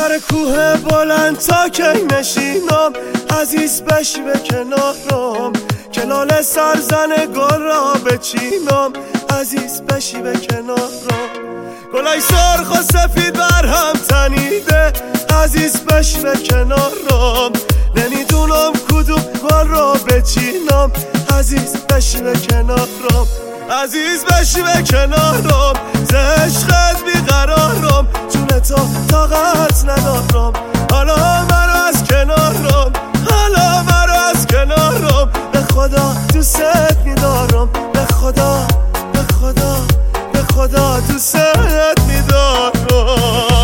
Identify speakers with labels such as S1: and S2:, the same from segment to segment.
S1: سر کوه بلند تا کی نشینم، عزیز بشی به کنارم، کلال سرزن گل را بچینم، عزیز بشی به کنارم. گلای سرخ و سفید بر هم تنیده، عزیز بشی به کنارم، نمیدونم کدوم گل را بچینم، عزیز بشی به کنارم، عزیز بشی به کنارم، ز عشقت بیقرارم، جون تو طاقت ندارم، حالا مرا از کنارم، حالا مرا از کنارم، به خدا دوست میدارم، به خدا به خدا به خدا دوست میدارم.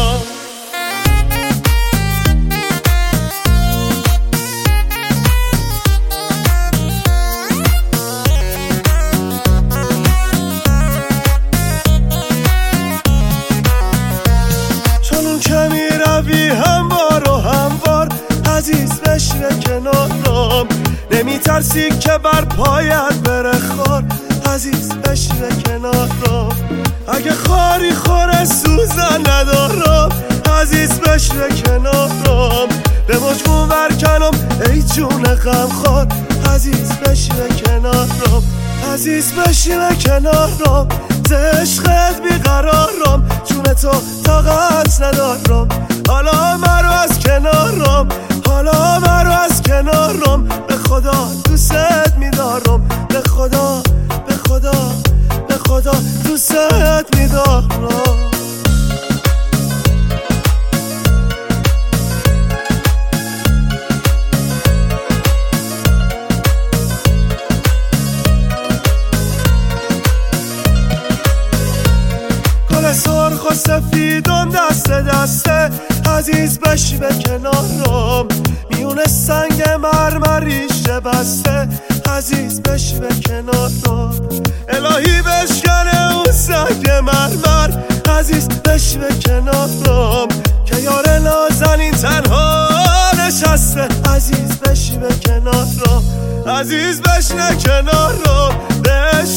S1: هموار و هموار عزیز بشی به کنارم، نمیترسی که بر پایت بره خار، عزیز بشی به کنارم، اگه خاری خوره سوزن ندارم، عزیز بشی به کنارم، به مجموع برکنم ای جون غمخوار، عزیز بشی به کنارم، عزیز بشی به کنارم، ز عشقت بیقرارم، جون تو طاقت ندارم، حالا مرا از کنارم، حالا مرا از کنارم، به خدا دوست میدارم، به خدا به خدا به خدا دوست میدارم. سرخ و سفیدم دست دسته، عزیز بشی به کنارم، میونه سنگ مرمریش بسته، عزیز بشی به کنارم، الهی بشکنه اون سنگ مرمر، عزیز بشی به کنارم، که یار نازنین تنها نشسته، عزیز بشی به کنارم، عزیز بشنه کنارم، به